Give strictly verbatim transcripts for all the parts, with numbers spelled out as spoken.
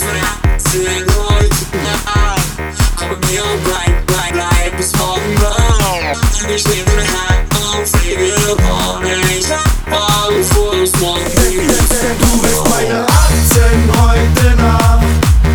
meine Aktien heute Nacht. Aber mir bleib, bleib, bleib bis morgen wach. Ich nehme meine Hand auf, lege vorne. Ich hab alles vor, bis morgen ist. Du bist meine Aktien heute Nacht.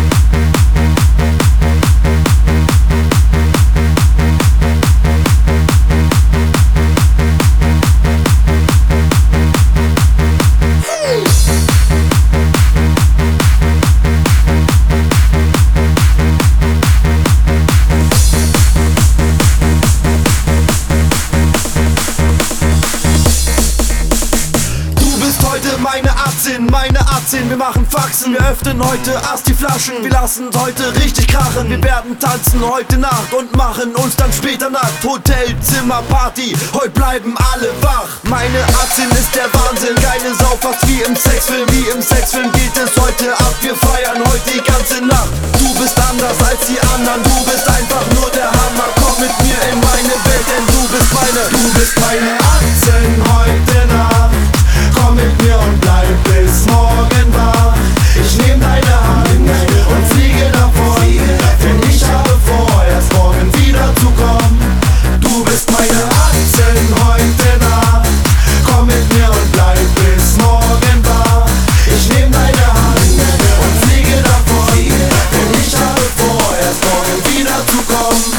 Meine Aktien, meine Aktien, wir machen Faxen. Wir öffnen heute erst die Flaschen. Wir lassen's heute richtig krachen. Wir werden tanzen heute Nacht und machen uns dann später nackt. Hotelzimmer, Party, heute bleiben alle wach. Meine Aktien ist der Wahnsinn, geile Sau, fast wie im Sexfilm. Wie im Sexfilm geht es heute ab, wir feiern heute die ganze Nacht. Du bist anders als die anderen, du bist einfach nur der Hammer. Komm mit mir in meine Welt, denn du bist meine, du bist meine Aktien heute Nacht. Komm mit mir und bleib bis morgen wach. Ich nehm deine Hand und fliege davon, denn ich habe vor, erst morgen wieder zu kommen. Du bist meine Aktien heute Nacht. Komm mit mir und bleib bis morgen wach. Ich nehm deine Hand und fliege davon, denn ich habe vor, erst morgen wieder zu kommen.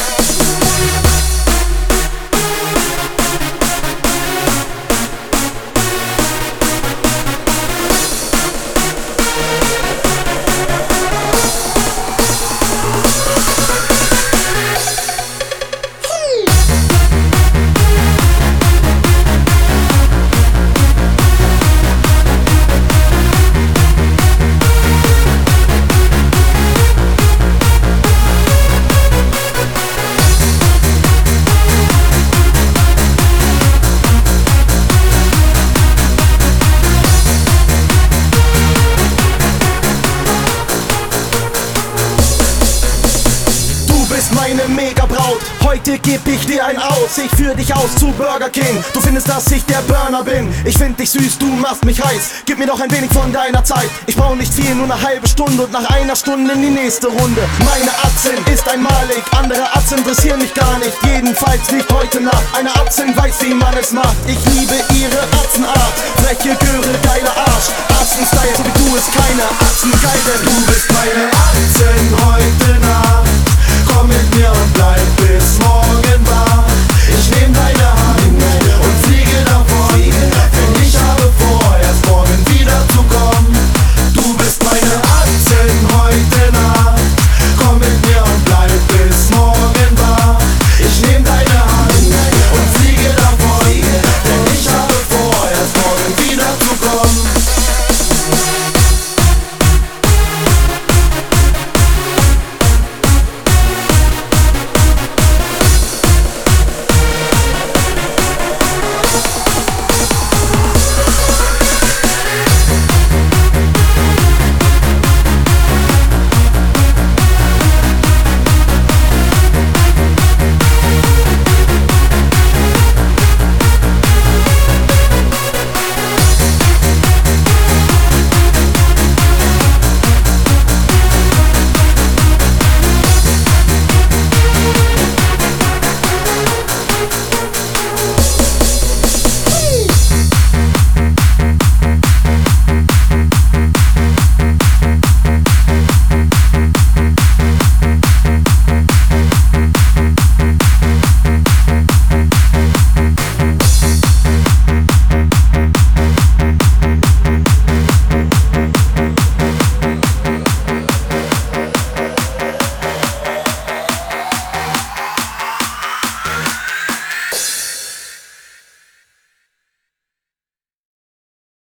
Meine Mega-Braut, heute geb ich dir ein aus. Ich führ dich aus zu Burger King. Du findest, dass ich der Burner bin. Ich find dich süß, du machst mich heiß. Gib mir doch ein wenig von deiner Zeit. Ich brauch nicht viel, nur eine halbe Stunde. Und nach einer Stunde in die nächste Runde. Meine Aktien ist einmalig. Andere Aktien interessieren mich gar nicht. Jedenfalls nicht heute Nacht. Eine Aktien weiß, wie man es macht. Ich liebe ihre Aktienart. Freche Göre, geiler Arsch. Aktien-Style, so wie du ist keine Aktien geil, denn du bist meine Aktien heute Nacht.